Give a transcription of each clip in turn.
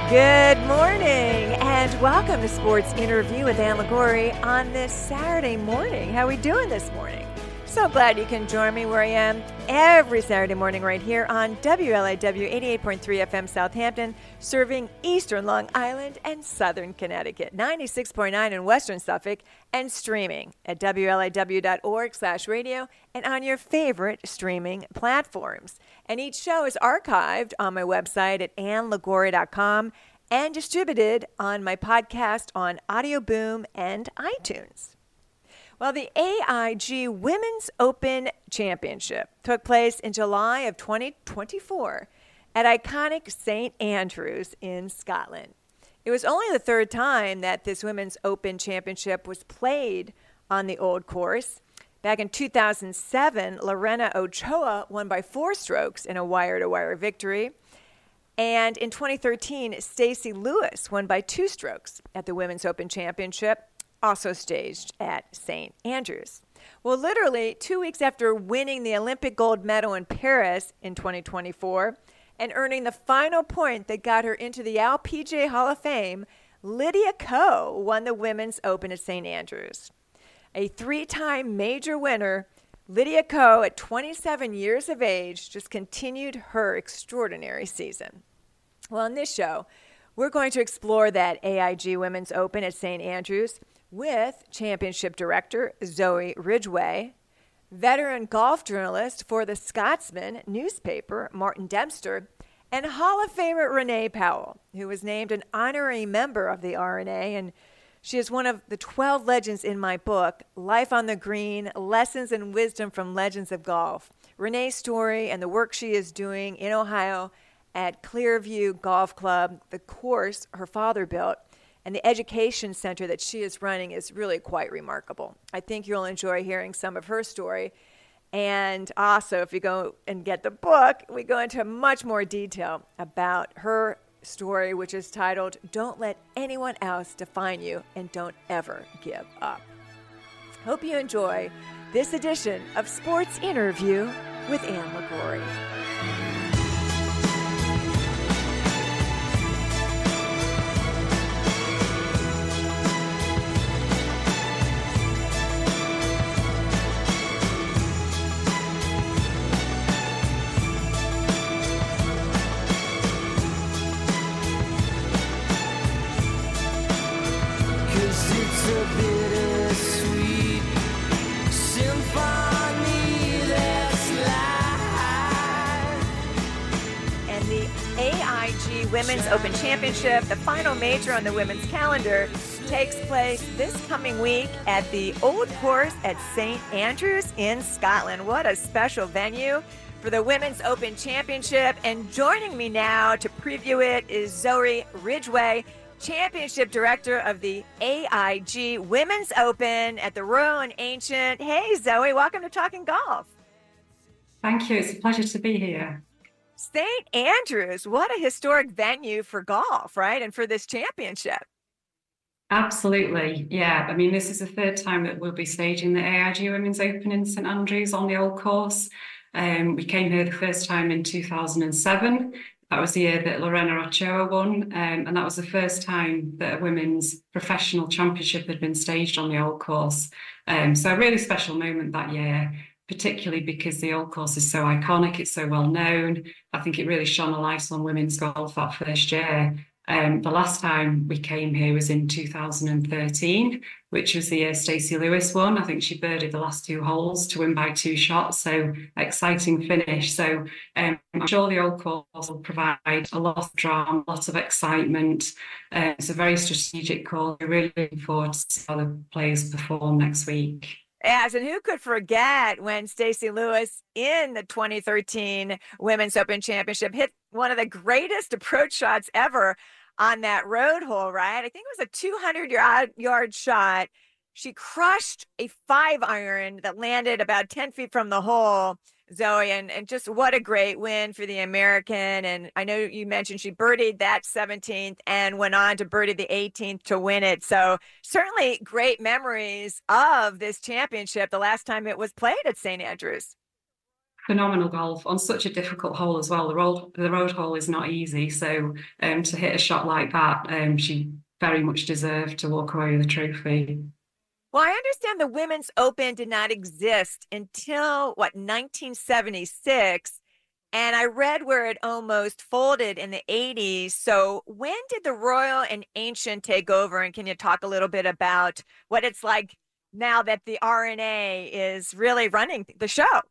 Good morning and welcome to Sports Interview with Ann Liguori on this Saturday morning. How are we doing this morning? So glad you can join me where I am every Saturday morning right here on WLIW 88.3 FM Southampton, serving eastern Long Island and southern Connecticut, 96.9 in western Suffolk, and streaming at WLIW.org/radio and on your favorite streaming platforms. And each show is archived on my website at AnnLiguori.com and distributed on my podcast on Audio Boom and iTunes. Well, the AIG Women's Open Championship took place in July of 2024 at iconic St. Andrews in Scotland. It was only the third time that this Women's Open Championship was played on the old course. Back in 2007, Lorena Ochoa won by 4 strokes in a wire-to-wire victory. And in 2013, Stacey Lewis won by 2 strokes at the Women's Open Championship, also staged at St. Andrews. Well, literally 2 weeks after winning the Olympic gold medal in Paris in 2024 and earning the final point that got her into the LPGA Hall of Fame, Lydia Ko won the Women's Open at St. Andrews. A 3-time major winner, Lydia Ko, at 27 years of age, just continued her extraordinary season. Well, in this show, we're going to explore that AIG Women's Open at St. Andrews with championship director Zoe Ridgway, veteran golf journalist for the Scotsman newspaper Martin Dempster, and Hall of Famer Renee Powell, who was named an honorary member of the R&A, and she is one of the 12 legends in my book, Life on the Green, Lessons and Wisdom from Legends of Golf. Renee's story and the work she is doing in Ohio at Clearview Golf Club, the course her father built, and the education center that she is running is really quite remarkable. I think you'll enjoy hearing some of her story. And also, if you go and get the book, we go into much more detail about her story, which is titled, Don't Let Anyone Else Define You and Don't Ever Give Up. Hope you enjoy this edition of Sports Interview with Ann Liguori. Women's Open Championship, the final major on the women's calendar, takes place this coming week at the Old Course at St. Andrews in Scotland. What a special venue for the Women's Open Championship. And joining me now to preview it is Zoe Ridgway, Championship Director of the AIG Women's Open at the Royal and Ancient. Hey, Zoe, welcome to Talking Golf. Thank you. It's a pleasure to be here. St. Andrews, what a historic venue for golf, right? And for this championship. Absolutely. Yeah. I mean, this is the third time that we'll be staging the AIG Women's Open in St. Andrews on the old course. We came here the first time in 2007. That was the year that Lorena Ochoa won. And that was the first time that a women's professional championship had been staged on the old course. So a really special moment that year, particularly because the old course is so iconic, it's so well known. I think it really shone a light on women's golf that first year. The last time we came here was in 2013, which was the year Stacey Lewis won. I think she birdied the last 2 holes to win by 2 shots, so exciting finish. So I'm sure the old course will provide a lot of drama, a lot of excitement. It's a very strategic course. We're really looking forward to see how the players perform next week. Yes, and who could forget when Stacey Lewis in the 2013 Women's Open Championship hit one of the greatest approach shots ever on that road hole, right? I think it was a 200-yard shot. She crushed a 5-iron that landed about 10 feet from the hole, Zoe, and just what a great win for the American. And I know you mentioned she birdied that 17th and went on to birdie the 18th to win it. So certainly great memories of this championship the last time it was played at St. Andrews. Phenomenal golf on such a difficult hole as well. The road hole is not easy. So to hit a shot like that, she very much deserved to walk away with a trophy. Well, I understand the Women's Open did not exist until what, 1976. And I read where it almost folded in the 80s. So when did the Royal and Ancient take over? And can you talk a little bit about what it's like now that the R&A is really running the show?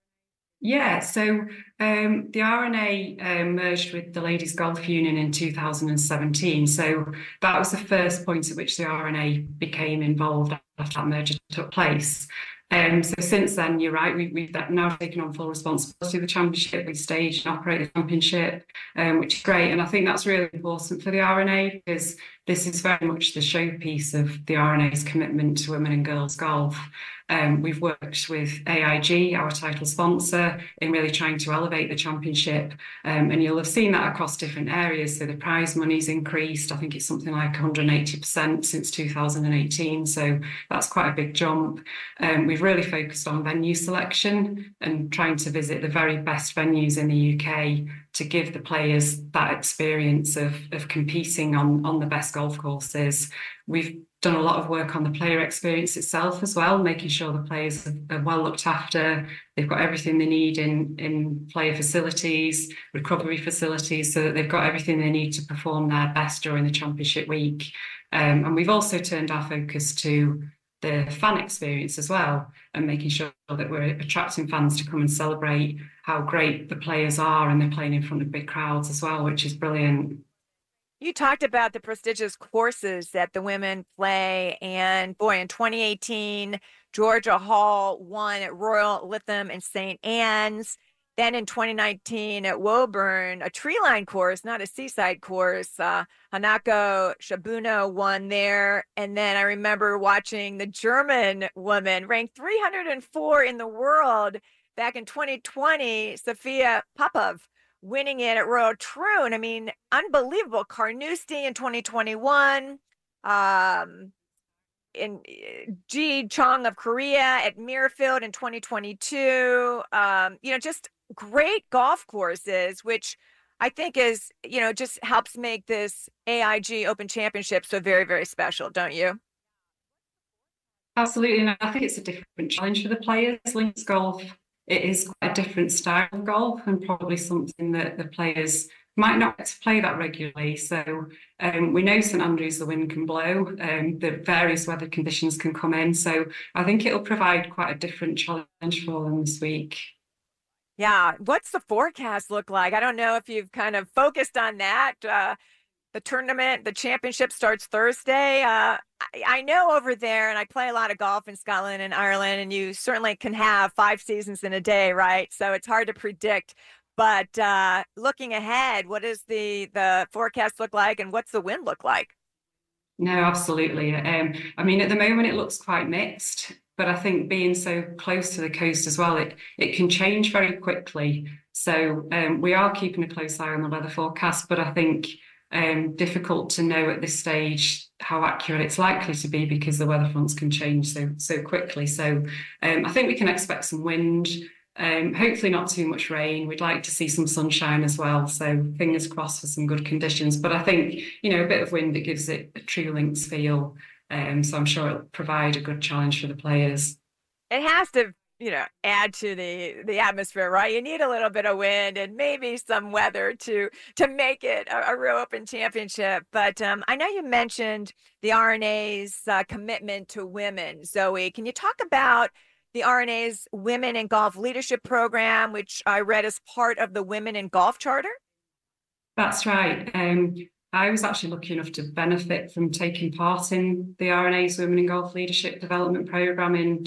Yeah, so the R&A merged with the Ladies Golf Union in 2017. So that was the first point at which the R&A became involved after that merger took place. So since then, you're right, we've now taken on full responsibility of the championship. We stage and operate the championship, which is great. And I think that's really important for the R&A because this is very much the showpiece of the R&A's commitment to women and girls golf. We've worked with AIG, our title sponsor, in really trying to elevate the championship. And you'll have seen that across different areas. So the prize money's increased. I think it's something like 180% since 2018. So that's quite a big jump. We've really focused on venue selection and trying to visit the very best venues in the UK to give the players that experience of competing on the best golf courses. We've done a lot of work on the player experience itself as well, making sure the players are well looked after. They've got everything they need in player facilities, recovery facilities, so that they've got everything they need to perform their best during the championship week. And we've also turned our focus to the fan experience as well, and making sure that we're attracting fans to come and celebrate how great the players are, and they're playing in front of big crowds as well, which is brilliant. You talked about the prestigious courses that the women play, and boy, in 2018, Georgia Hall won at Royal Lytham and St. Anne's. Then in 2019 at Woburn, a tree line course, not a seaside course, Hanako Shibuno won there. And then I remember watching the German woman ranked 304 in the world back in 2020, Sophia Popov winning it at Royal Troon. I mean, unbelievable. Carnoustie in 2021. In Ji Chong of Korea at Muirfield in 2022. Just great golf courses, which I think is, just helps make this AIG Open Championship so very, very special, don't you? Absolutely, and I think it's a different challenge for the players. Links golf, it is quite a different style of golf, and probably something that the players might not get to play that regularly. So we know St Andrews, the wind can blow, the various weather conditions can come in. So I think it'll provide quite a different challenge for them this week. Yeah. What's the forecast look like? I don't know if you've kind of focused on that. The tournament, the championship starts Thursday. I know over there, and I play a lot of golf in Scotland and Ireland, and you certainly can have 5 seasons in a day, right? So it's hard to predict. But looking ahead, what does the forecast look like, and what's the wind look like? No, absolutely. I mean, at the moment, it looks quite mixed, but I think being so close to the coast as well, it can change very quickly. So we are keeping a close eye on the weather forecast, but I think difficult to know at this stage how accurate it's likely to be because the weather fronts can change so quickly. So I think we can expect some wind. Hopefully not too much rain. We'd like to see some sunshine as well. So fingers crossed for some good conditions. But I think, a bit of wind that gives it a true links feel. So I'm sure it'll provide a good challenge for the players. It has to, add to the atmosphere, right? You need a little bit of wind and maybe some weather to make it a real open championship. But I know you mentioned the R&A's commitment to women. Zoe, can you talk about the R&A's Women in Golf Leadership Program, which I read as part of the Women in Golf Charter? That's right. I was actually lucky enough to benefit from taking part in the R&A's Women in Golf Leadership Development Programme in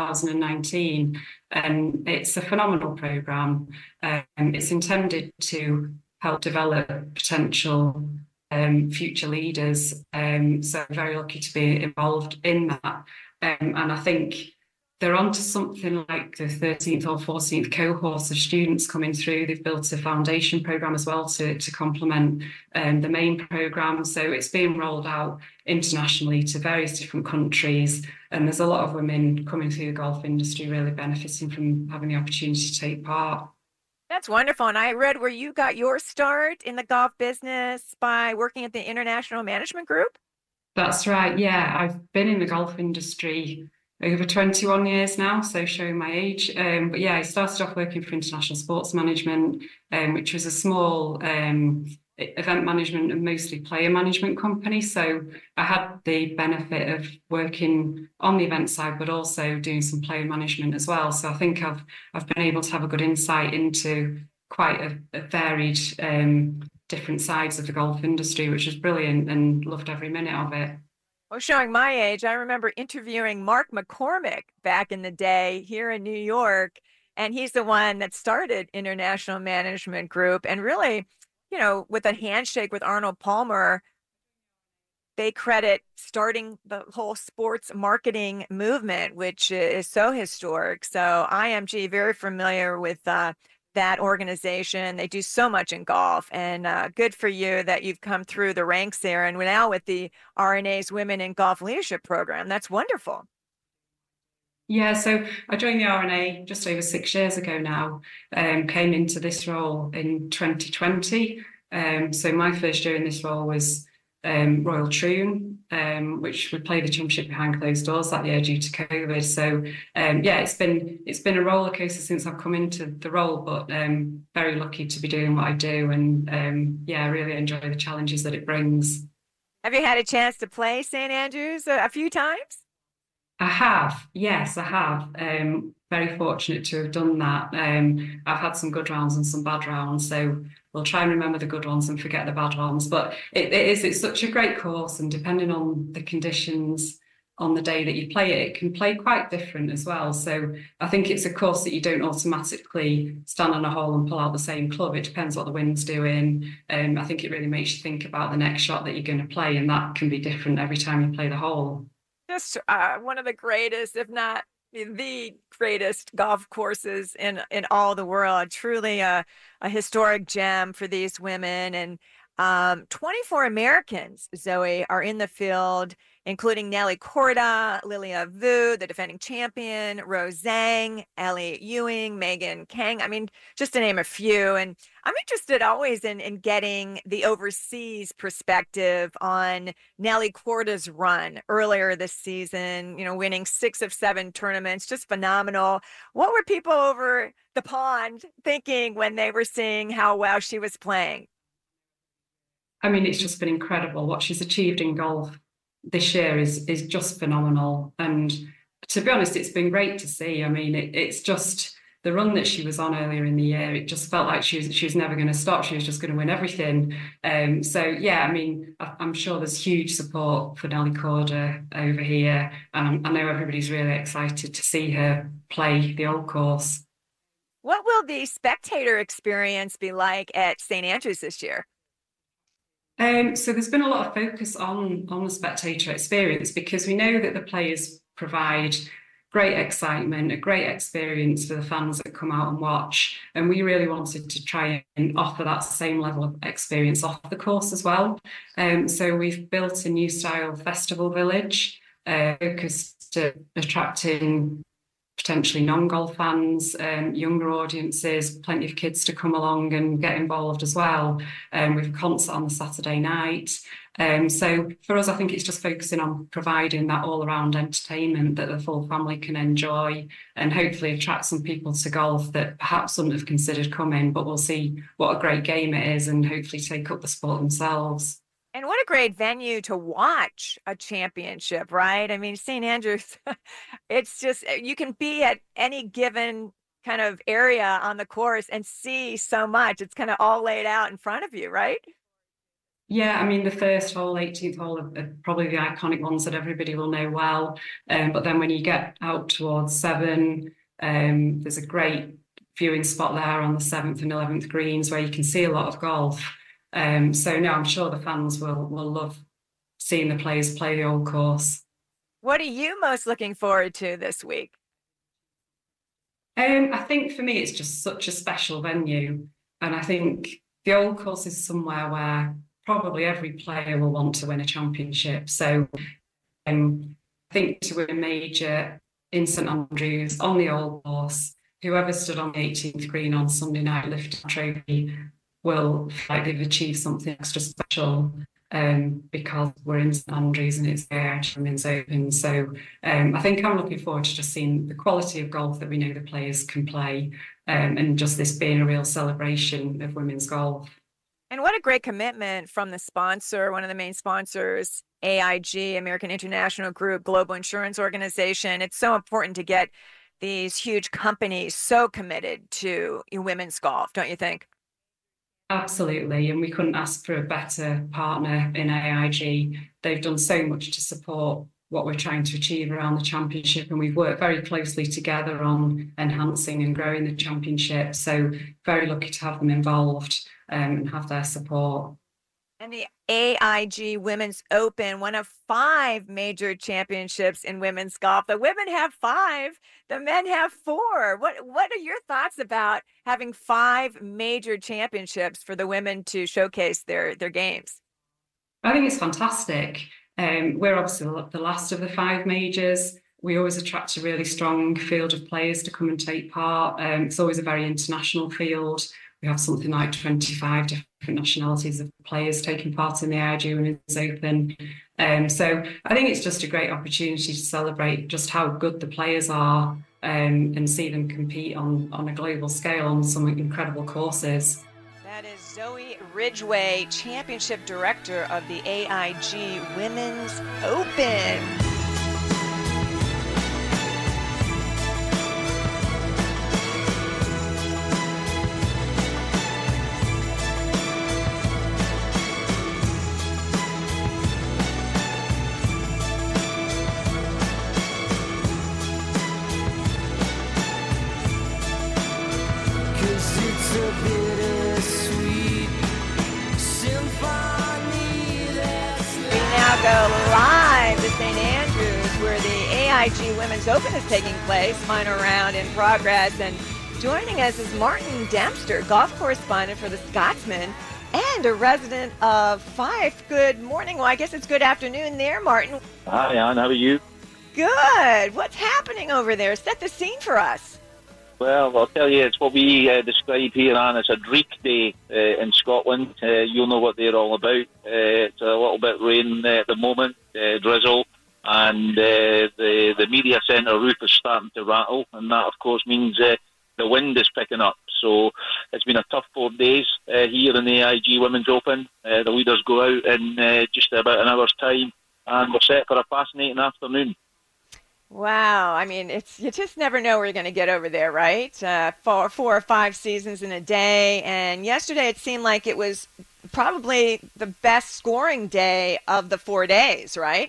2019. And it's a phenomenal programme. It's intended to help develop potential future leaders. So I'm very lucky to be involved in that. And I think they're on to something like the 13th or 14th cohort of students coming through. They've built a foundation program as well to complement the main program. So it's being rolled out internationally to various different countries. And there's a lot of women coming through the golf industry really benefiting from having the opportunity to take part. That's wonderful. And I read where you got your start in the golf business by working at the International Management Group. That's right. Yeah, I've been in the golf industry over 21 years now, so showing my age. But yeah, I started off working for International Sports Management, which was a small event management and mostly player management company. So I had the benefit of working on the event side, but also doing some player management as well. So I think I've been able to have a good insight into quite a varied different sides of the golf industry, which was brilliant and loved every minute of it. Well, showing my age, I remember interviewing Mark McCormick back in the day here in New York, and he's the one that started International Management Group. And really, with a handshake with Arnold Palmer, they credit starting the whole sports marketing movement, which is so historic. So IMG, very familiar with that organization. They do so much in golf, and good for you that you've come through the ranks there. And now with the RNA's Women in Golf Leadership Program, that's wonderful. Yeah, so I joined the RNA just over 6 years ago now, came into this role in 2020. So my first year in this role was Royal Troon, which would play the championship behind closed doors that year due to COVID. So yeah, it's been a roller coaster since I've come into the role, but very lucky to be doing what I do, and yeah, I really enjoy the challenges that it brings. Have you had a chance to play St. Andrews a few times? I have, yes, I have. Very fortunate to have done that. I've had some good rounds and some bad rounds, so we'll try and remember the good ones and forget the bad ones. But it's such a great course, and depending on the conditions on the day that you play it, it can play quite different as well. So I think it's a course that you don't automatically stand on a hole and pull out the same club. It depends what the wind's doing. I think it really makes you think about the next shot that you're going to play, and that can be different every time you play the hole. Just one of the greatest, if not the greatest golf courses in all the world. Truly a historic gem for these women. And 24 Americans, Zoe, are in the field, including Nelly Korda, Lilia Vu, the defending champion, Rose Zhang, Ellie Ewing, Megan Kang. I mean, just to name a few. And I'm interested always in getting the overseas perspective on Nelly Korda's run earlier this season, winning 6 of 7 tournaments, just phenomenal. What were people over the pond thinking when they were seeing how well she was playing? I mean, it's just been incredible. What she's achieved in golf this year is just phenomenal. And to be honest, it's been great to see. I mean, it's just the run that she was on earlier in the year. It just felt like she was never going to stop. She was just going to win everything. So yeah, I mean, I'm sure there's huge support for Nelly Korda over here, and I know everybody's really excited to see her play the old course. What will the spectator experience be like at St. Andrews this year? So there's been a lot of focus on the spectator experience because we know that the players provide great excitement, a great experience for the fans that come out and watch. And we really wanted to try and offer that same level of experience off the course as well. So we've built a new style festival village, focused at attracting potentially non-golf fans, younger audiences, plenty of kids to come along and get involved as well. With a concert on the Saturday night. So for us, I think it's just focusing on providing that all-around entertainment that the full family can enjoy and hopefully attract some people to golf that perhaps wouldn't have considered coming, but will see what a great game it is and hopefully take up the sport themselves. And what a great venue to watch a championship, right? I mean, St. Andrews, it's just, you can be at any given kind of area on the course and see so much. It's kind of all laid out in front of you, right? Yeah, I mean, the first hole, 18th hole, are probably the iconic ones that everybody will know well. But then when you get out towards 7, there's a great viewing spot there on the 7th and 11th greens where you can see a lot of golf. So no, I'm sure the fans will love seeing the players play the old course. What are you most looking forward to this week? I think for me, it's just such a special venue. And I think the Old Course is somewhere where probably every player will want to win a championship. So I think to win a major in St Andrews on the Old Course, whoever stood on the 18th green on Sunday night lifting the trophy will feel like they've achieved something extra special. Because we're in St Andrews and it's the AIG Women's Open. So I think I'm looking forward to just seeing the quality of golf that we know the players can play, and just this being a real celebration of women's golf. And what a great commitment from the sponsor, one of the main sponsors, AIG, American International Group, Global Insurance Organization. It's so important to get these huge companies so committed to women's golf, don't you think? Absolutely, and we couldn't ask for a better partner in AIG. They've done so much to support what we're trying to achieve around the championship, and we've worked very closely together on enhancing and growing the championship. So very lucky to have them involved, and have their support. And the AIG Women's Open, one of 5 major championships in women's golf. The women have 5, the men have 4. What are your thoughts about having 5 major championships for the women to showcase their games? I think it's fantastic. We're obviously the last of the 5 majors. We always attract a really strong field of players to come and take part. It's always a very international field. We have something like 25 different nationalities of players taking part in the AIG Women's Open. So I think it's just a great opportunity to celebrate just how good the players are, and see them compete on a global scale on some incredible courses. That is Zoe Ridgway, Championship Director of the AIG Women's Open. Go live to St. Andrews, where the AIG Women's Open is taking place. Final round in progress. And joining us is Martin Dempster, golf correspondent for the Scotsman and a resident of Fife. Good morning. Well, I guess it's good afternoon there, Martin. Hi, Anne. How are you? Good. What's happening over there? Set the scene for us. Well, I'll tell you, it's what we describe here, Anne, as a dreek day in Scotland. You'll know what they're all about. It's a little bit rain at the moment, drizzle, and the media centre roof is starting to rattle, and that, of course, means the wind is picking up. So it's been a tough 4 days here in the AIG Women's Open. The leaders go out in just about an hour's time, and we're set for a fascinating afternoon. Wow. I mean, you just never know where you're going to get over there, right? 4 or 5 seasons in a day. And yesterday it seemed like it was probably the best scoring day of the 4 days, right?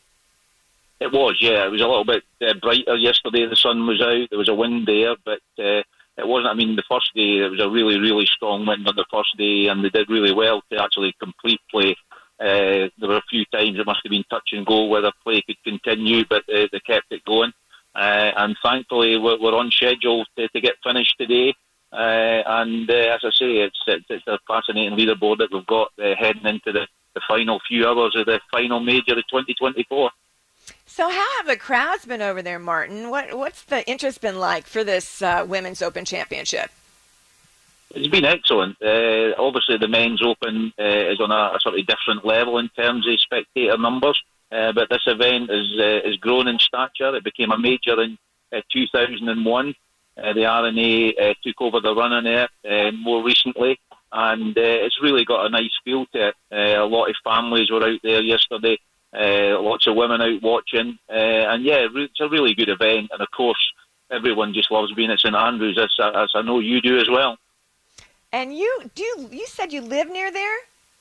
It was, yeah. It was a little bit brighter yesterday. The sun was out. There was a wind there, but it wasn't. I mean, the first day, there was a really, really strong wind on the first day, and they did really well to actually complete play. There were a few times it must have been touch and go whether play could continue, but they kept it going. And thankfully, we're on schedule to get finished today. And as I say, it's a fascinating leaderboard that we've got heading into the final few hours of the final major of 2024. So how have the crowds been over there, Martin? What's the interest been like for this Women's Open Championship? It's been excellent. Obviously, the Men's Open is on a sort of different level in terms of spectator numbers, but this event is grown in stature. It became a major in 2001. The RNA took over the running there more recently, and it's really got a nice feel to it. A lot of families were out there yesterday, lots of women out watching, and yeah, it's a really good event. And of course, everyone just loves being at St Andrews, as I know you do as well. And you said you live near there?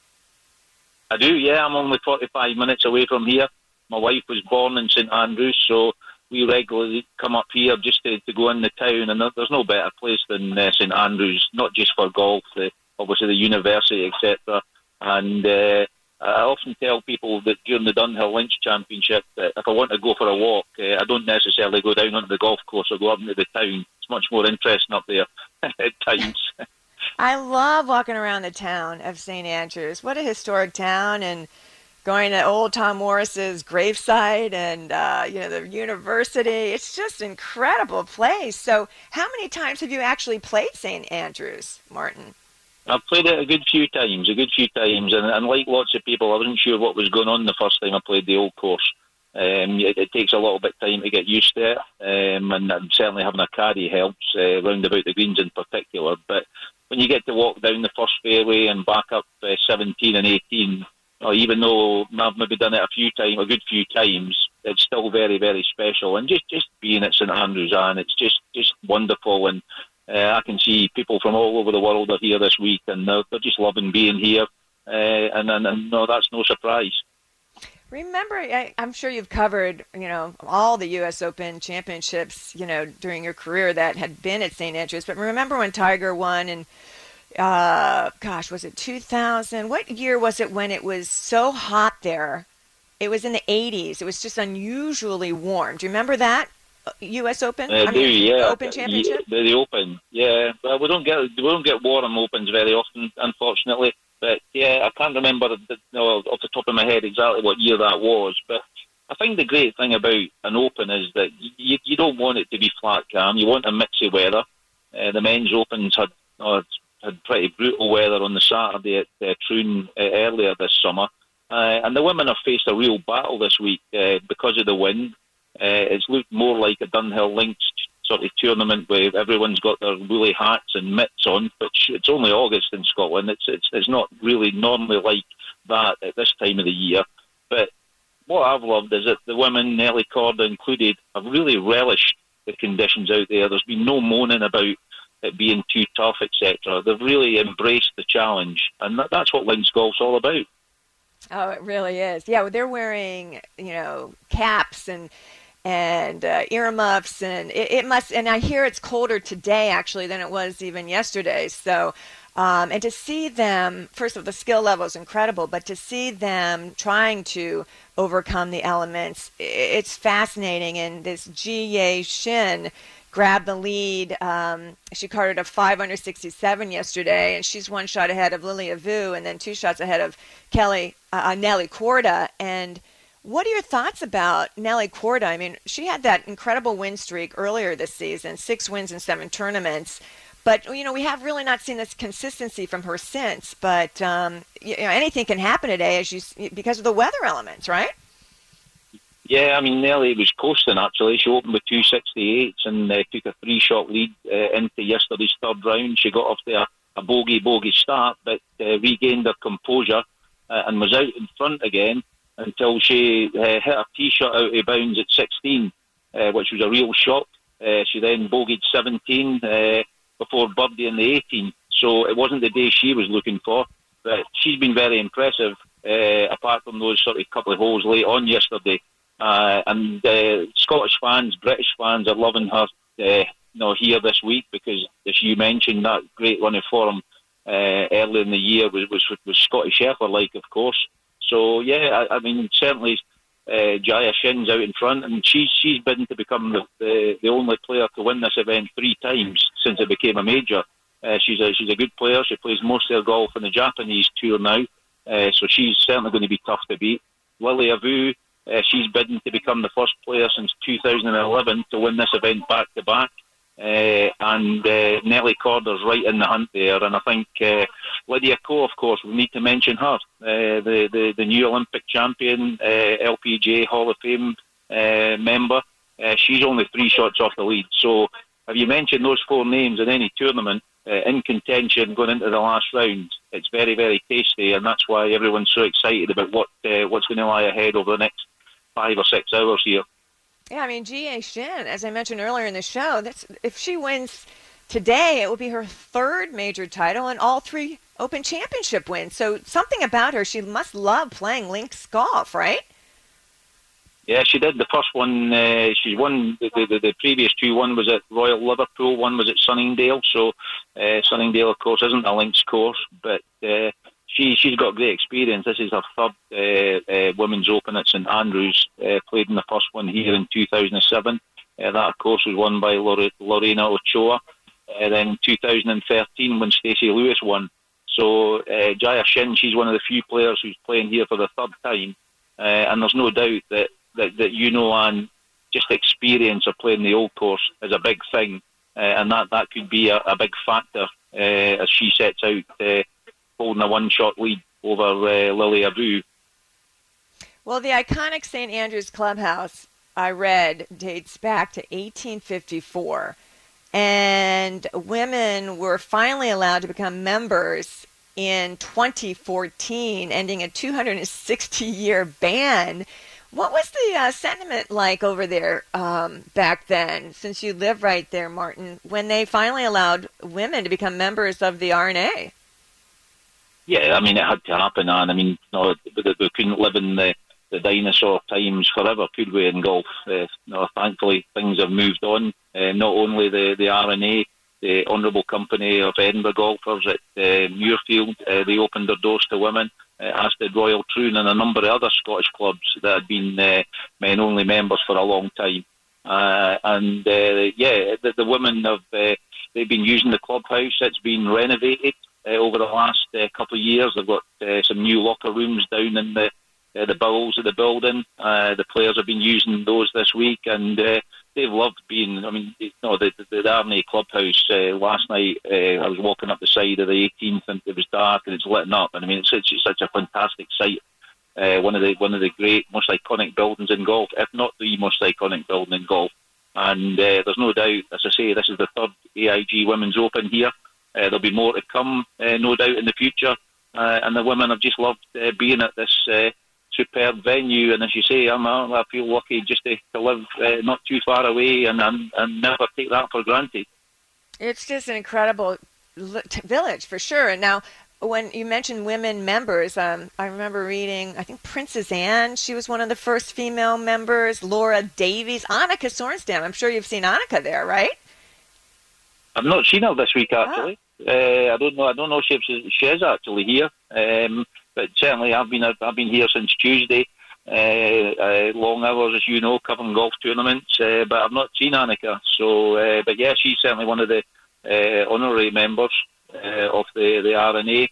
I do, yeah. I'm only 45 minutes away from here. My wife was born in St Andrews, so we regularly come up here just to go in the town, and there's no better place than St Andrews, not just for golf, obviously the university, etc. And I often tell people that during the Dunhill Links Championship that if I want to go for a walk, I don't necessarily go down onto the golf course or go up into the town. It's much more interesting up there at times. I love walking around the town of St. Andrews. What a historic town, and going to old Tom Morris's gravesite and the university. It's just an incredible place. So how many times have you actually played St. Andrews, Martin? I've played it a good few times, and like lots of people, I wasn't sure what was going on the first time I played the old course. It takes a little bit of time to get used to it, and certainly having a caddy helps, round about the greens in particular. But when you get to walk down the first fairway and back up 17 and 18, even though I've maybe done it a good few times, it's still very, very special. And just being at St Andrews, and it's just wonderful. And I can see people from all over the world are here this week, and they're just loving being here. And no, that's no surprise. Remember, I'm sure you've covered, all the U.S. Open championships, during your career that had been at St. Andrews. But remember when Tiger won and was it 2000? What year was it when it was so hot there? It was in the 80s. It was just unusually warm. Do you remember that U.S. Open? Open Championship. The Open, yeah. Well, we don't get warm Opens very often, unfortunately. But yeah, I can't remember off the top of my head exactly what year that was. But I think the great thing about an Open is that you don't want it to be flat calm. You want a mixy weather. The men's Opens had pretty brutal weather on the Saturday at Troon earlier this summer. And the women have faced a real battle this week because of the wind. It's looked more like a Dunhill Links sort of tournament where everyone's got their woolly hats and mitts on, but it's only August in Scotland. It's not really normally like that at this time of the year. But what I've loved is that the women, Nelly Korda included, have really relished the conditions out there. There's been no moaning about it being too tough, etc. They've really embraced the challenge, and that's what links golf's all about. Oh, it really is. Yeah, they're wearing, caps and earmuffs, and it must. And I hear it's colder today actually than it was even yesterday. So, and to see them, first of all, the skill level is incredible, but to see them trying to overcome the elements, it's fascinating. And this Ji Shin grabbed the lead. She carded a 5 under 67 yesterday, and she's one shot ahead of Lilia Vu, and then 2 shots ahead of Nelly Korda. And what are your thoughts about Nelly Korda? I mean, she had that incredible win streak earlier this season, 6 wins in 7 tournaments. But, we have really not seen this consistency from her since. But, anything can happen today because of the weather elements, right? Yeah, I mean, Nelly was coasting, actually. She opened with 268s and took a 3-shot lead into yesterday's third round. She got off to a bogey start, but regained her composure and was out in front again until she hit a tee shot out of bounds at 16, which was a real shock. She then bogeyed 17 before birdieing the 18. So it wasn't the day she was looking for, but she's been very impressive, apart from those sort of couple of holes late on yesterday. And Scottish fans, British fans are loving her here this week because, as you mentioned, that great run of form earlier in the year was Scottish Effort-like, of course. So, yeah, I mean, certainly Jaya Shin's out in front, and she's bidden to become the only player to win this event 3 times since it became a major. She's a good player. She plays most of her golf on the Japanese tour now, so she's certainly going to be tough to beat. Lilia Vu, she's bidden to become the first player since 2011 to win this event back-to-back. And Nelly Korda's right in the hunt there. And I think Lydia Ko, of course, we need to mention her, the new Olympic champion, LPGA Hall of Fame member. She's only 3 shots off the lead. So if you mention those 4 names in any tournament in contention going into the last round, it's very, very tasty, and that's why everyone's so excited about what's going to lie ahead over the next 5 or 6 hours here. Yeah, I mean, Ji Shin, as I mentioned earlier in the show, if she wins today, it will be her 3rd major title and all 3 Open Championship wins. So something about her, she must love playing links golf, right? Yeah, she did. The first one, she won the previous 2. One was at Royal Liverpool, one was at Sunningdale. So Sunningdale, of course, isn't a links course, but she's got great experience. This is her third Women's Open at St Andrews. Played in the first one here in 2007. That, of course, was won by Lorena Ochoa. Then in 2013, when Stacey Lewis won. So Jaya Shin, she's one of the few players who's playing here for the third time. And there's no doubt that Anne, just experience of playing the old course is a big thing. And that could be a big factor as she sets out holding a one-shot lead over Lily Abu. Well, the iconic St. Andrews Clubhouse, I read, dates back to 1854. And women were finally allowed to become members in 2014, ending a 260-year ban. What was the sentiment like over there back then, since you live right there, Martin, when they finally allowed women to become members of the R&A? Yeah, I mean, it had to happen, Anne. I mean, no, we couldn't live in the dinosaur times forever, could we, in golf? No, thankfully, things have moved on. Not only the R&A, the Honourable Company of Edinburgh Golfers at Muirfield, they opened their doors to women, as did Royal Troon and a number of other Scottish clubs that had been men-only members for a long time. The women have they've been using the clubhouse. It's been renovated over the last couple of years. They've got some new locker rooms down in the bowels of the building. The players have been using those this week, and they've loved being. I mean, the R&A clubhouse last night. I was walking up the side of the 18th, and it was dark, and it's lit up. And I mean, it's such a fantastic sight. One of the great, most iconic buildings in golf, if not the most iconic building in golf. And there's no doubt, as I say, this is the third AIG Women's Open here. There'll be more to come, no doubt, in the future. And the women have just loved being at this superb venue. And as you say, I feel lucky just to live not too far away and never take that for granted. It's just an incredible village, for sure. And now, when you mentioned women members, I remember reading, I think Princess Anne, she was one of the first female members, Laura Davies, Annika Sorenstam. I'm sure you've seen Annika there, right? I've not seen her this week, actually. I don't know if she is actually here. But certainly I've been here since Tuesday. Long hours, as you know, covering golf tournaments. But I've not seen Annika. So, but yeah, she's certainly one of the honorary members of the R&A.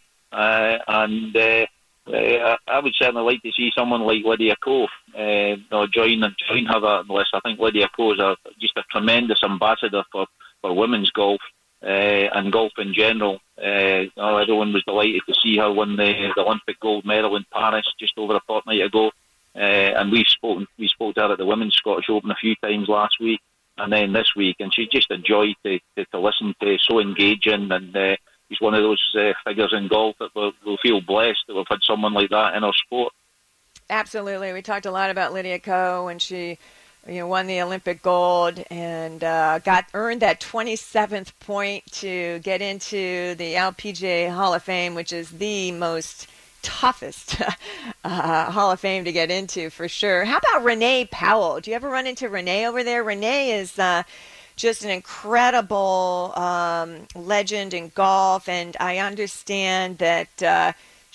I would certainly like to see someone like Lydia Ko join her that list. I think Lydia Ko is just a tremendous ambassador for women's golf and golf in general. Everyone was delighted to see her win the Olympic gold medal in Paris just over a fortnight ago. And we spoke to her at the Women's Scottish Open a few times last week, and then this week, and she's just a joy to listen to, so engaging, and she's one of those figures in golf that we'll feel blessed that we've had someone like that in our sport. Absolutely. We talked a lot about Lydia Ko when she won the Olympic gold and earned that 27th point to get into the LPGA Hall of Fame, which is the most toughest Hall of Fame to get into, for sure. How about Renee Powell? Do you ever run into Renee over there? Renee is just an incredible legend in golf, and I understand that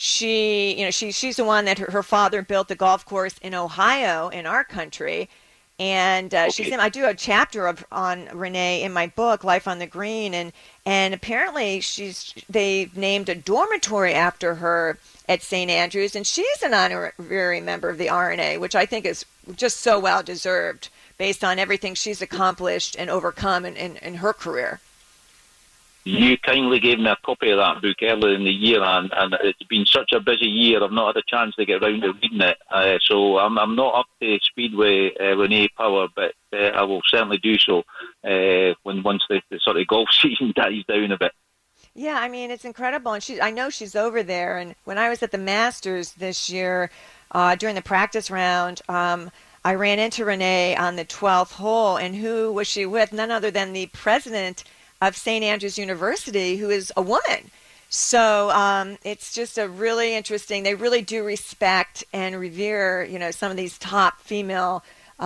she's the one that her father built the golf course in Ohio, in our country. And I do a chapter on Renee in my book, Life on the Green, and apparently they've named a dormitory after her at St. Andrews, and she's an honorary member of the R&A, which I think is just so well deserved based on everything she's accomplished and overcome in her career. You kindly gave me a copy of that book earlier in the year, and it's been such a busy year, I've not had a chance to get around to reading it. So I'm not up to speed with Renee Power, but I will certainly do so once the sort of golf season dies down a bit. Yeah, I mean, it's incredible. And I know she's over there. And when I was at the Masters this year, during the practice round, I ran into Renee on the 12th hole. And who was she with? None other than the president of St. Andrews University, who is a woman. So it's just a really interesting, they really do respect and revere, some of these top female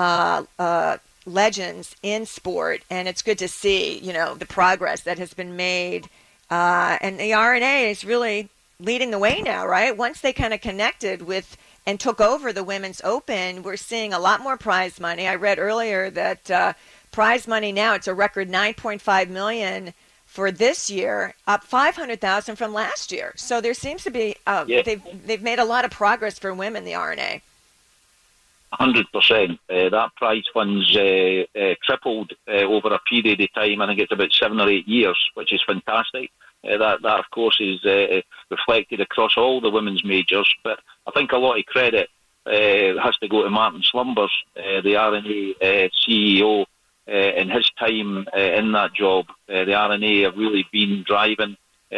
legends in sport. And it's good to see, the progress that has been made. And the R&A is really leading the way now, right? Once they kind of connected with and took over the Women's Open, we're seeing a lot more prize money. I read earlier that prize money now, it's a record $9.5 million for this year, up $500,000 from last year. So there seems to be they've made a lot of progress for women, the R&A. 100%. That prize fund's tripled over a period of time. I think it's about 7 or 8 years, which is fantastic. That of course is reflected across all the women's majors. But I think a lot of credit has to go to Martin Slumbers, the R&A CEO. In his time in that job, the R&A have really been driving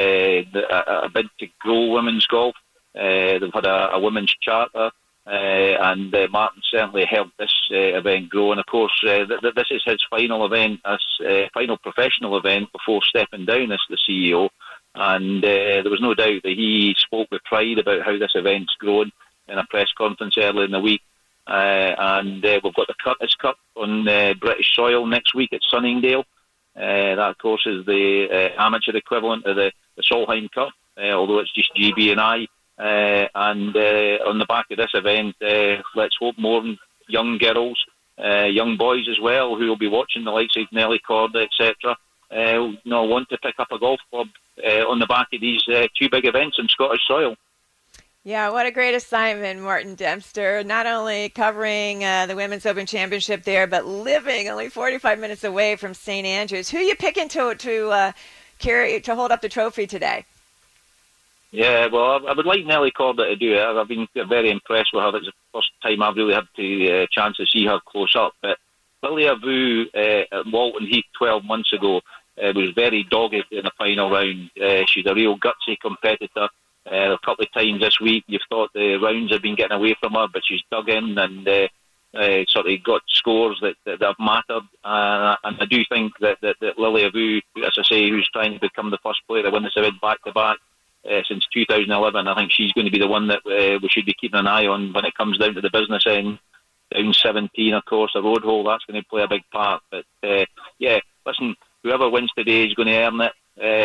a bid to grow women's golf. They've had a women's charter, and Martin certainly helped this event grow. And of course, this is his final event, final professional event before stepping down as the CEO. And there was no doubt that he spoke with pride about how this event's grown in a press conference earlier in the week. And we've got the Curtis Cup on British soil next week at Sunningdale. That, of course, is the amateur equivalent of the Solheim Cup, although it's just GB and I. And on the back of this event, let's hope more young girls, young boys as well, who will be watching the likes of Nelly Corda, etc., want to pick up a golf club on the back of these two big events on Scottish soil. Yeah, what a great assignment, Martin Dempster. Not only covering the Women's Open Championship there, but living only 45 minutes away from St. Andrews. Who are you picking to hold up the trophy today? Yeah, well, I would like Nelly Corda to do it. I've been very impressed with her. It's the first time I've really had the chance to see her close up. But Lilia Vu at Walton Heath 12 months ago was very dogged in the final round. She's a real gutsy competitor. A couple of times this week, you've thought the rounds have been getting away from her, but she's dug in and sort of got scores that have mattered. And I do think that Lilia Vu, as I say, who's trying to become the first player to win this event back-to-back since 2011, I think she's going to be the one that we should be keeping an eye on when it comes down to the business end. Down 17, of course, a road hole, that's going to play a big part. But, listen, whoever wins today is going to earn it.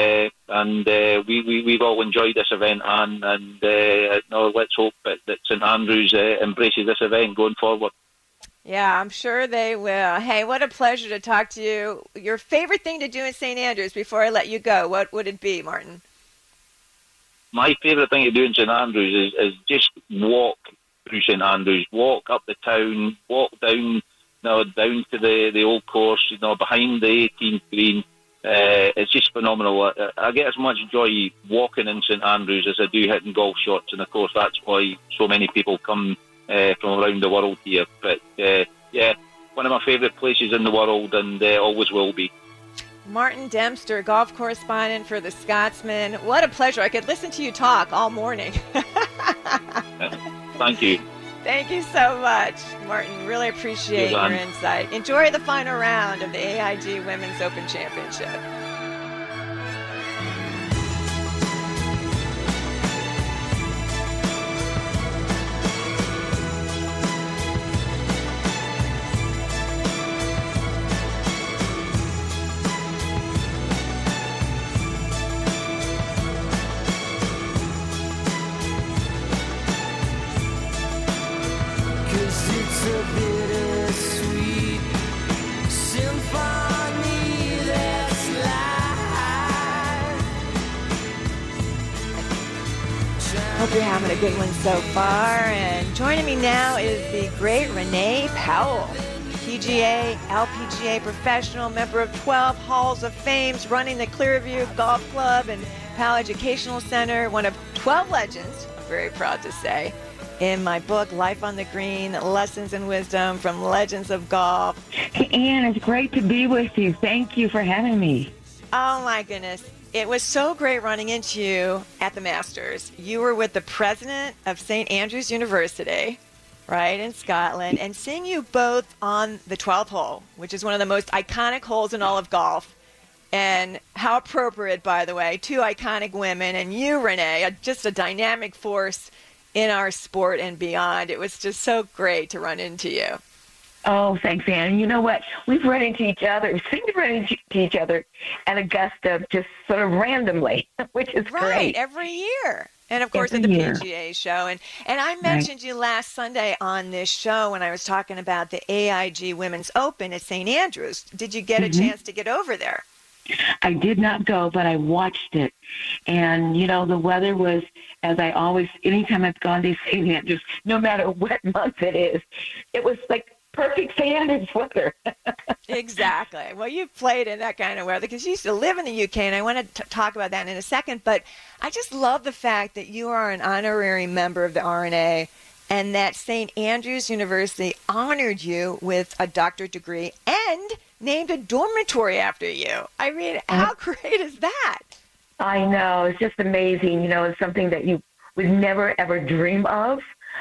We've all enjoyed this event, and let's hope that St Andrews embraces this event going forward. Yeah, I'm sure they will. Hey, what a pleasure to talk to you. Your favorite thing to do in St Andrews before I let you go, what would it be, Martin? My favourite thing to do in St Andrews is just walk through St Andrews, walk up the town, walk down to the old course, behind the 18th green. It's just phenomenal. I get as much joy walking in St Andrews as I do hitting golf shots, and of course that's why so many people come from around the world here. But one of my favourite places in the world, and always will be. Martin Dempster, golf correspondent for the Scotsman. What a pleasure. I could listen to you talk all morning. Thank you. Thank you so much, Martin. Really appreciate your insight. Enjoy the final round of the AIG Women's Open Championship. Hope you're having a good one so far. And joining me now is the great Renee Powell, PGA, LPGA professional, member of 12 Halls of Fame, running the Clearview Golf Club and Powell Educational Center, one of 12 legends, I'm very proud to say, in my book, Life on the Green, Lessons in Wisdom from Legends of Golf. Hey, Ann, it's great to be with you. Thank you for having me. Oh, my goodness. It was so great running into you at the Masters. You were with the president of St. Andrews University, right, in Scotland, and seeing you both on the 12th hole, which is one of the most iconic holes in all of golf. And how appropriate, by the way, two iconic women, and you, Renee, just a dynamic force in our sport and beyond. It was just so great to run into you. Oh, thanks, Ann. And you know what? We've run into each other, seem to run into each other at Augusta just sort of randomly, which is right, great. Every year. And of course, at every the year. PGA show. And I Right. mentioned you last Sunday on this show when I was talking about the AIG Women's Open at St. Andrews. Did you get a Hmm. chance to get over there? I did not go, but I watched it. And, the weather was, as I always, anytime I've gone to St. Andrews, no matter what month it is, it was like perfect St. Andrews weather. Exactly. Well, you played in that kind of weather because you used to live in the UK, and I want to talk about that in a second. But I just love the fact that you are an honorary member of the RNA and that St. Andrews University honored you with a doctorate degree and named a dormitory after you. I mean, how great is that? I know. It's just amazing. It's something that you would never, ever dream of.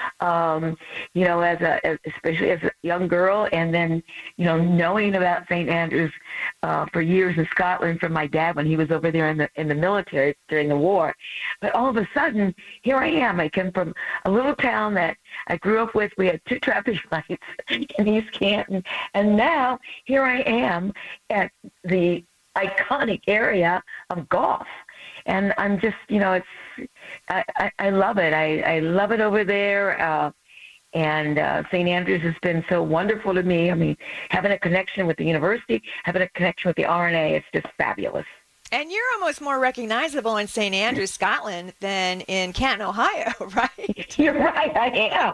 Especially as a young girl, and then, knowing about St. Andrews for years in Scotland from my dad when he was over there in the military during the war. But all of a sudden, here I am. I come from a little town that I grew up with. We had 2 traffic lights in East Canton, and now here I am at the iconic area of golf. And I'm just, I love it. I love it over there. And St. Andrews has been so wonderful to me. I mean, having a connection with the university, having a connection with the RNA, it's just fabulous. And you're almost more recognizable in St. Andrews, Scotland, than in Canton, Ohio, right? You're right, I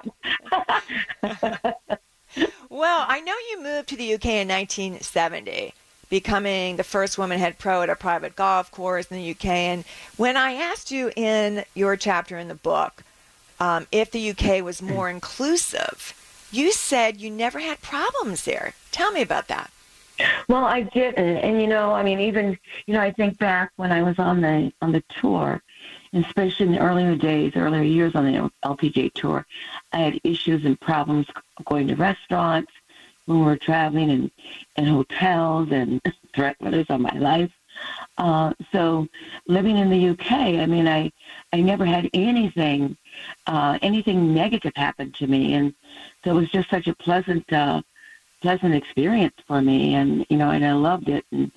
am. Well, I know you moved to the UK in 1970. Becoming the first woman head pro at a private golf course in the UK. And when I asked you in your chapter in the book if the UK was more inclusive, you said you never had problems there. Tell me about that. Well, I didn't. And, even, I think back when I was on the tour, and especially in the earlier years on the LPGA tour, I had issues and problems going to restaurants, when we were traveling in hotels and threat letters on my life. So living in the UK, I mean, I never had anything negative happen to me. And so it was just such a pleasant experience for me. And, and I loved it. And,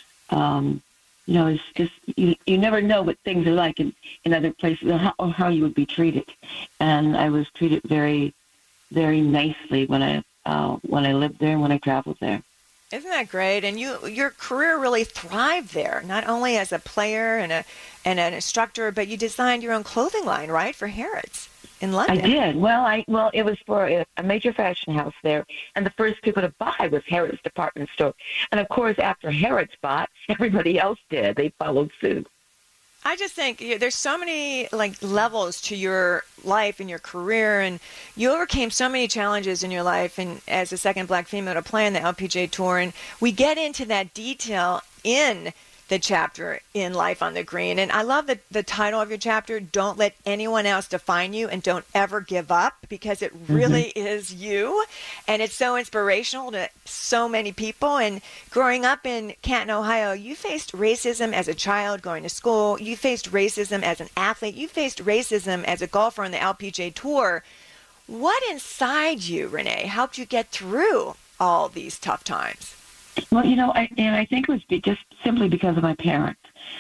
it's just, you never know what things are like in other places or how you would be treated. And I was treated very, very nicely when I lived there and when I traveled there. Isn't that great? And your career really thrived there, not only as a player and an instructor, but you designed your own clothing line, right, for Harrods in London. I did. Well, it was for a major fashion house there, and the first people to buy was Harrods department store. And of course, after Harrods bought, everybody else did. They followed suit. I just think there's so many levels to your life and your career, and you overcame so many challenges in your life and as a second black female to play on the LPGA Tour, and we get into that detail in the chapter in Life on the Green. And I love the title of your chapter, Don't Let Anyone Else Define You and Don't Ever Give Up, because it really is you. And it's so inspirational to so many people. And growing up in Canton, Ohio, you faced racism as a child going to school. You faced racism as an athlete. You faced racism as a golfer on the LPGA Tour. What inside you, Renee, helped you get through all these tough times? Well, I think it was just simply because of my parents.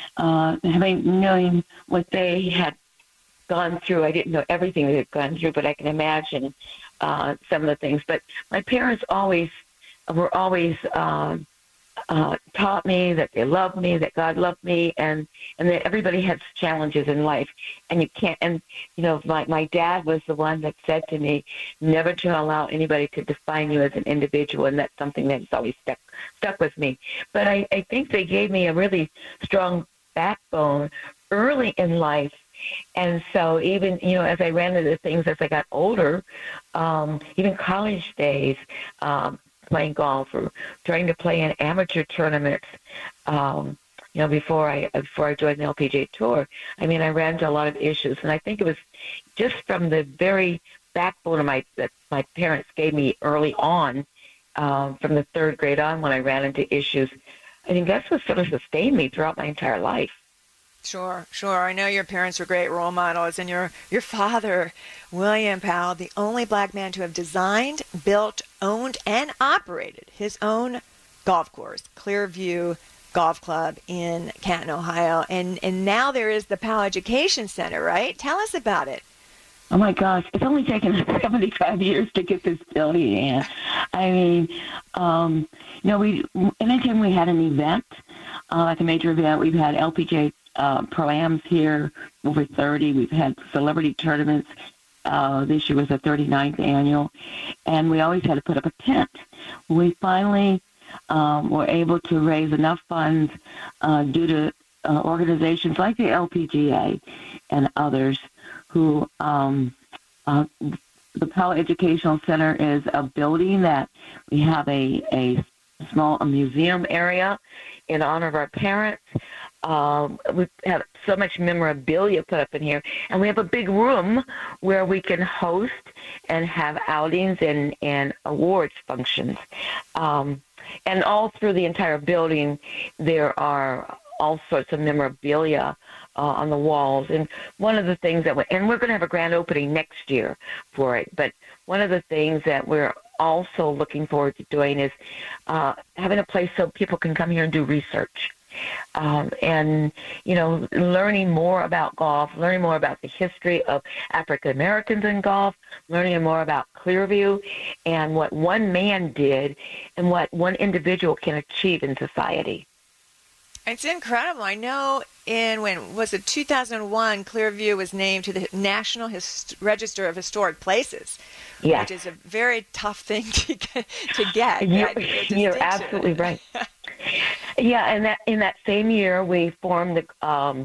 Knowing what they had gone through, I didn't know everything they had gone through, but I can imagine some of the things. But my parents were always taught me that they loved me, that God loved me, and that everybody has challenges in life, and you can't. And my dad was the one that said to me, never to allow anybody to define you as an individual, and that's something that's always stuck with me. But I think they gave me a really strong backbone early in life. And so even, as I ran into things as I got older, even college days, playing golf or trying to play in amateur tournaments, before I joined the LPGA Tour, I ran into a lot of issues. And I think it was just from the very backbone that my parents gave me early on, from the third grade on when I ran into issues. I think that's what sort of sustained me throughout my entire life. Sure. I know your parents were great role models, and your father, William Powell, the only black man to have designed, built, owned, and operated his own golf course, Clearview golf club in Canton, Ohio. And now there is the Powell Education Center, right? Tell us about it. Oh my gosh, it's only taken 75 years to get this building in. I mean, anytime we had an event, like a major event, we've had LPGA Pro-Ams here, over 30. We've had celebrity tournaments. This year was the 39th annual. And we always had to put up a tent. We finally were able to raise enough funds due to organizations like the LPGA and others who the Powell Educational Center is a building that we have a small museum area in honor of our parents. We have so much memorabilia put up in here, and we have a big room where we can host and have outings and awards functions. And all through the entire building, there are all sorts of memorabilia on the walls. And one of the things that and we're going to have a grand opening next year for it, but one of the things that we're also looking forward to doing is having a place so people can come here and do research. And, learning more about golf, learning more about the history of African Americans in golf, learning more about Clearview and what one man did and what one individual can achieve in society. It's incredible. I know when was it 2001, Clearview was named to the National Register of Historic Places, yes. Which is a very tough thing to get. You're absolutely right. Yeah, and in that same year, we formed the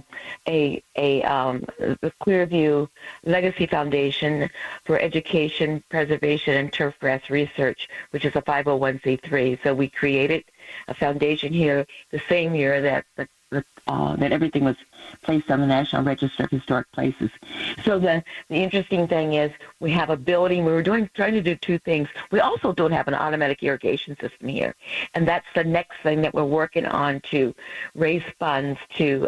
Clearview Legacy Foundation for Education, Preservation, and Turfgrass Research, which is a 501c3. So we created a foundation here the same year that everything was placed on the National Register of Historic Places. So the interesting thing is we have a building. We were trying to do two things. We also don't have an automatic irrigation system here, and that's the next thing that we're working on to raise funds to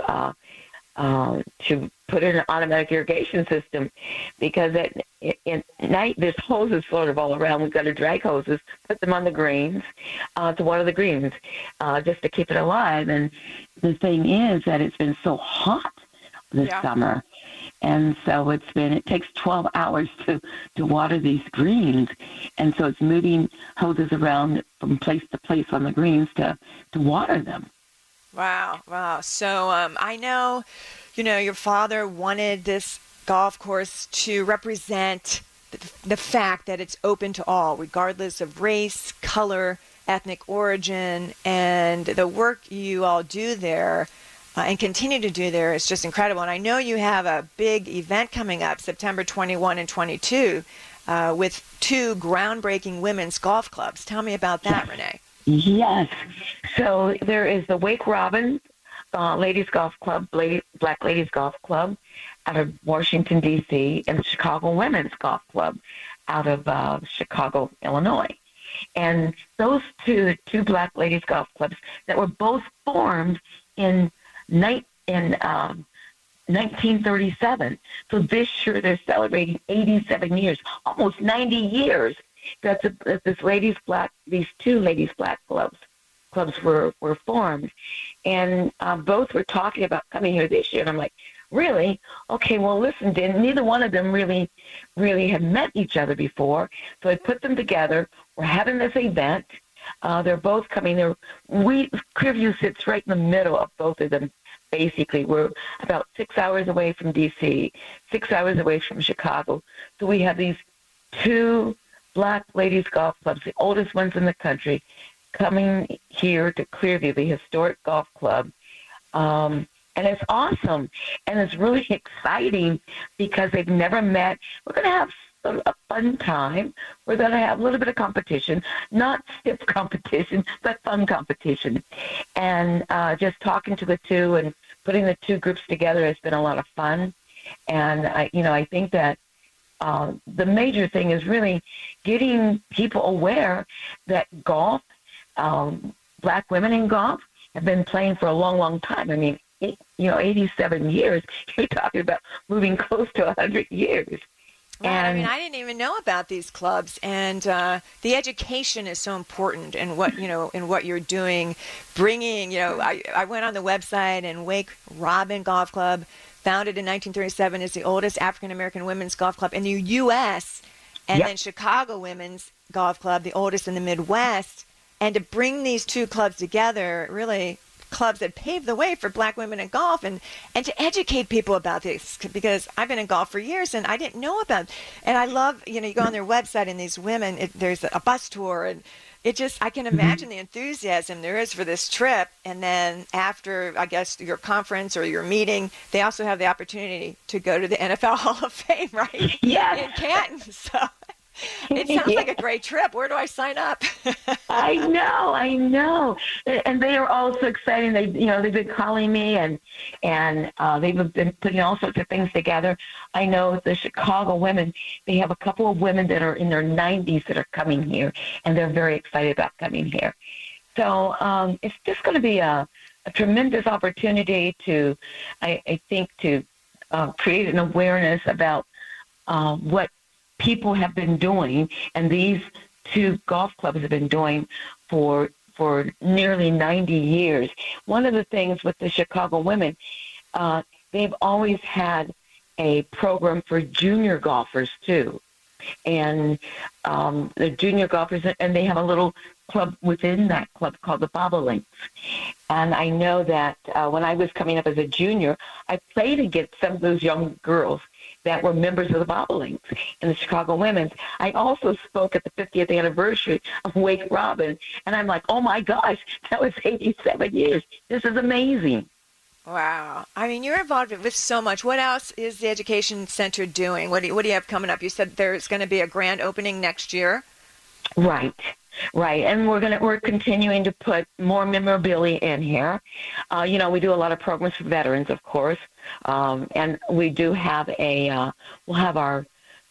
put in an automatic irrigation system, because at night there's hoses floated all around. We've got to drag hoses, put them on the greens, to water the greens, just to keep it alive. And the thing is that it's been so hot this summer, and so it takes 12 hours to water these greens, and so it's moving hoses around from place to place on the greens to water them. Wow. So I know, your father wanted this golf course to represent the fact that it's open to all, regardless of race, color, ethnic origin, and the work you all do there and continue to do there is just incredible. And I know you have a big event coming up September 21 and 22 with 2 groundbreaking women's golf clubs. Tell me about that, Renee. Yes. So there is the Wake Robin Ladies Golf Club, Black Ladies Golf Club out of Washington, D.C., and the Chicago Women's Golf Club out of Chicago, Illinois. And those two Black Ladies Golf Clubs that were both formed in 1937. So this year they're celebrating 87 years, almost 90 years. These 2 ladies black clubs were formed, and both were talking about coming here this year. And I'm like, really? Okay, well, listen, neither one of them really have met each other before, so I put them together. We're having this event. They're both coming there. Clearview sits right in the middle of both of them. Basically, we're about 6 hours away from D.C., 6 hours away from Chicago. So we have these 2 Black Ladies Golf Clubs, the oldest ones in the country, coming here to Clearview, the historic golf club. And it's awesome. And it's really exciting because they've never met. We're going to have a fun time. We're going to have a little bit of competition, not stiff competition, but fun competition. And just talking to the 2 and putting the 2 groups together has been a lot of fun. And I think that the major thing is really getting people aware that golf, black women in golf, have been playing for a long, long time. I mean, 87 years, you're talking about moving close to 100 years. Right. I mean, And I didn't even know about these clubs, and the education is so important in what in what you're doing. Bringing, I went on the website, and Wake Robin Golf Club, founded in 1937, is the oldest African American women's golf club in the U.S. And Yep. then Chicago Women's Golf Club, the oldest in the Midwest. And to bring these two clubs together, really clubs that paved the way for black women in golf, and to educate people about this, because I've been in golf for years and I didn't know about it. And I love, you go on their website and these women, there's a bus tour, and I can imagine the enthusiasm there is for this trip. And then after, I guess, your conference or your meeting, they also have the opportunity to go to the NFL Hall of Fame, right? Yes. In Canton. So it sounds like a great trip. Where do I sign up? I know. And they are all so exciting. They've been calling me, and they've been putting all sorts of things together. I know the Chicago women, they have a couple of women that are in their 90s that are coming here, and they're very excited about coming here. So it's just going to be a tremendous opportunity to, I think, to create an awareness about what people have been doing, and these two golf clubs have been doing for nearly 90 years. One of the things with the Chicago women, they've always had a program for junior golfers too, and the junior golfers, and they have a little club within that club called the Bobolinks. And I know that when I was coming up as a junior, I played against some of those young girls that were members of the Bobolinks in the Chicago Women's. I also spoke at the 50th anniversary of Wake Robin, and I'm like, oh my gosh, that was 87 years. This is amazing. Wow. I mean, you're involved with so much. What else is the Education Center doing? What do you have coming up? You said there's going to be a grand opening next year. Right. And we're continuing to put more memorabilia in here. We do a lot of programs for veterans, of course. And we do have we'll have our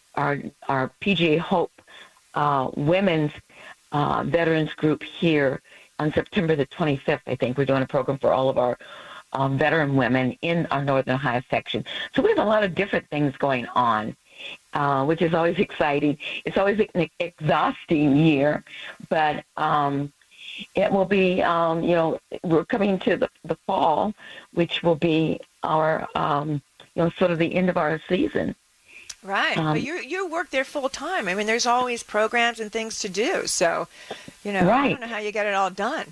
PGA Hope women's veterans group here on September the 25th. I think we're doing a program for all of our veteran women in our Northern Ohio section. So we have a lot of different things going on, which is always exciting. It's always an exhausting year, but it will be, we're coming to the fall, which will be our, sort of the end of our season. Right. But you work there full time. I mean, there's always programs and things to do. So, Right. I don't know how you get it all done.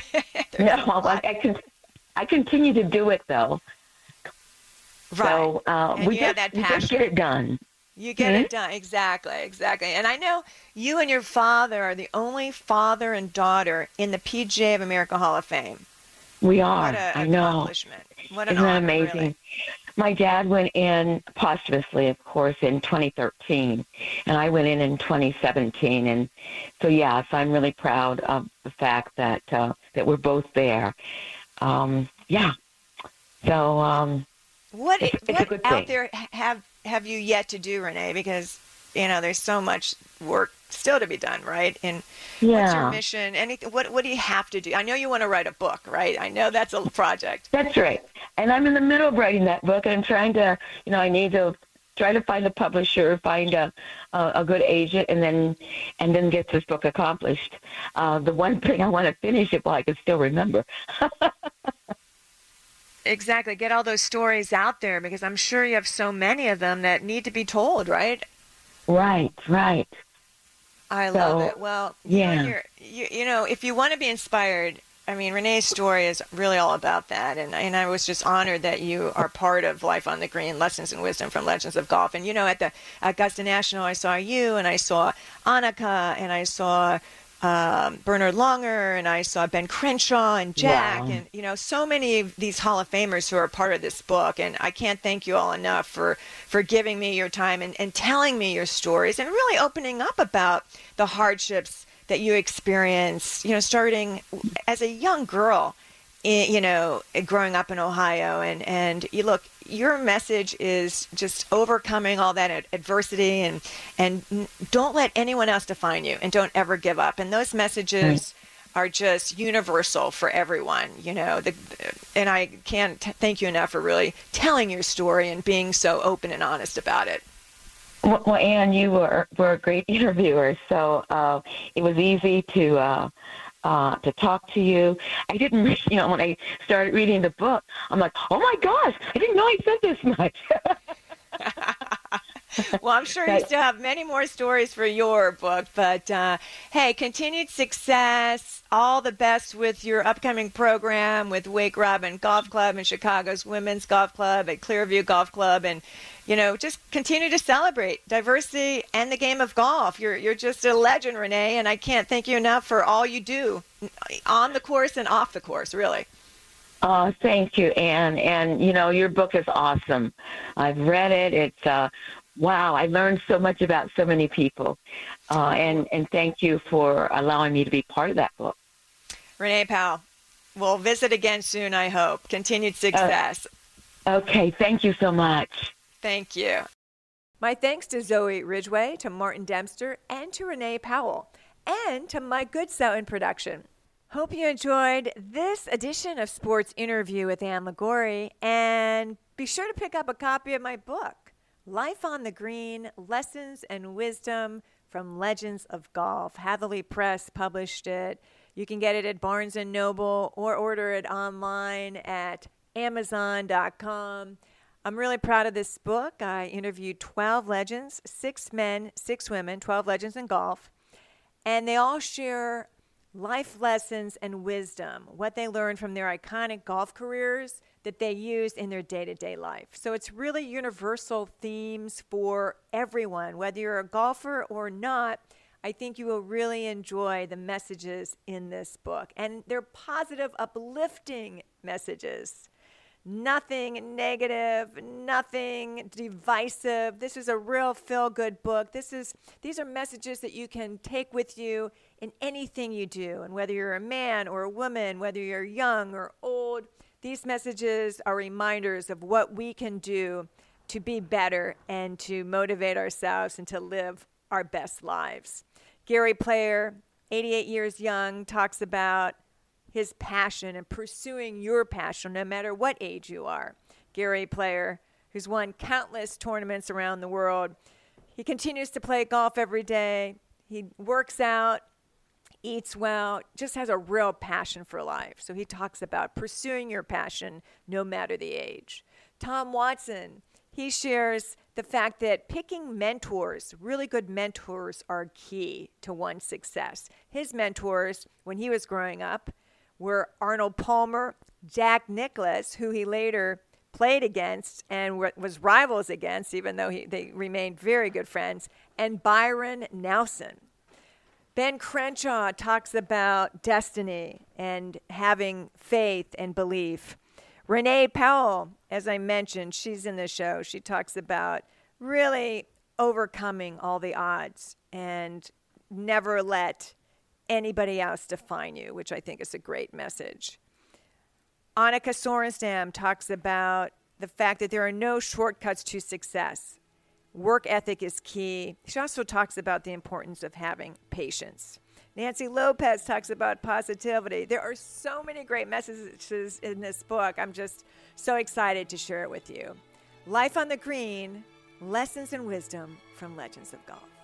I continue to do it, though. Right. So we just get it done. You get it done. Exactly. And I know you and your father are the only father and daughter in the PGA of America Hall of Fame. We are. What an I know. accomplishment. What an Isn't that honor, amazing? really. My dad went in posthumously, of course, in 2013, and I went in 2017. And so, yes, I'm really proud of the fact that that we're both there. Yeah. So What it's a good out thing. there have you yet to do, Renee? Because there's so much work still to be done, right? And what's your mission? Anything? What do you have to do? I know you want to write a book, right? I know that's a project. That's right. And I'm in the middle of writing that book, and I'm trying to, I need to try to find a publisher, find a good agent, and then get this book accomplished. The one thing I want to finish it while I can still remember. Exactly. Get all those stories out there, because I'm sure you have so many of them that need to be told, right? Right. I love it. Well, yeah. If you want to be inspired, I mean, Renee's story is really all about that. And I was just honored that you are part of Life on the Green, Lessons in Wisdom from Legends of Golf. And, at the Augusta National, I saw you, and I saw Annika, and I saw Bernard Longer, and I saw Ben Crenshaw and Jack, Wow. and so many of these Hall of Famers who are part of this book. And I can't thank you all enough for giving me your time and telling me your stories and really opening up about the hardships that you experienced, starting as a young girl, growing up in Ohio. And you look, your message is just overcoming all that adversity, and don't let anyone else define you, and don't ever give up. And those messages are just universal for everyone, and I can't thank you enough for really telling your story and being so open and honest about it. Well, Anne, you were a great interviewer, so it was easy to talk to you. I didn't, when I started reading the book, I'm like, oh my gosh, I didn't know I said this much. Well, I'm sure you still have many more stories for your book, but hey, continued success, all the best with your upcoming program with Wake Robin Golf Club and Chicago's Women's Golf Club at Clearview Golf Club, and just continue to celebrate diversity and the game of golf. You're just a legend, Renee, and I can't thank you enough for all you do on the course and off the course, really. Oh, thank you, Anne. And, your book is awesome. I've read it. It's wow, I learned so much about so many people. And thank you for allowing me to be part of that book. Renee Powell, we'll visit again soon, I hope. Continued success. Okay, thank you so much. Thank you. My thanks to Zoe Ridgway, to Martin Dempster, and to Renee Powell, and to Mike Goodsoe in production. Hope you enjoyed this edition of Sports Interview with Anne Liguori, and be sure to pick up a copy of my book, Life on the Green, Lessons and Wisdom from Legends of Golf. Hatherley Press published it. You can get it at Barnes & Noble or order it online at Amazon.com. I'm really proud of this book. I interviewed 12 legends, 6 men, 6 women, 12 legends in golf, and they all share life lessons and wisdom, what they learned from their iconic golf careers that they use in their day-to-day life. So it's really universal themes for everyone, whether you're a golfer or not. I think you will really enjoy the messages in this book. And they're positive, uplifting messages. Nothing negative, nothing divisive. This is a real feel-good book. These are messages that you can take with you in anything you do. And whether you're a man or a woman, whether you're young or old, these messages are reminders of what we can do to be better and to motivate ourselves and to live our best lives. Gary Player, 88 years young, talks about his passion and pursuing your passion no matter what age you are. Gary Player, who's won countless tournaments around the world. He continues to play golf every day. He works out, eats well, just has a real passion for life. So he talks about pursuing your passion no matter the age. Tom Watson, he shares the fact that picking mentors, really good mentors, are key to one's success. His mentors, when he was growing up, were Arnold Palmer, Jack Nicklaus, who he later played against and was rivals against, even though they remained very good friends, and Byron Nelson. Ben Crenshaw talks about destiny and having faith and belief. Renee Powell, as I mentioned, she's in the show. She talks about really overcoming all the odds and never let anybody else define you, which I think is a great message. Annika Sorenstam talks about the fact that there are no shortcuts to success. Work ethic is key. She also talks about the importance of having patience. Nancy Lopez talks about positivity. There are so many great messages in this book. I'm just so excited to share it with you. Life on the Green, Lessons and Wisdom from Legends of Golf.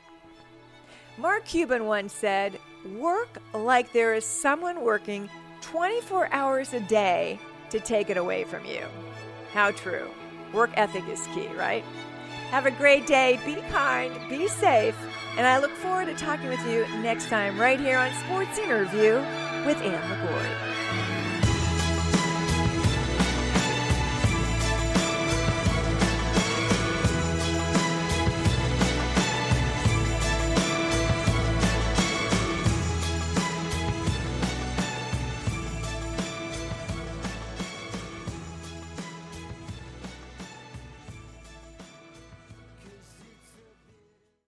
Mark Cuban once said, "Work like there is someone working 24 hours a day to take it away from you." How true. Work ethic is key, right? Have a great day. Be kind. Be safe. And I look forward to talking with you next time right here on Sports Interview with Anne Liguori.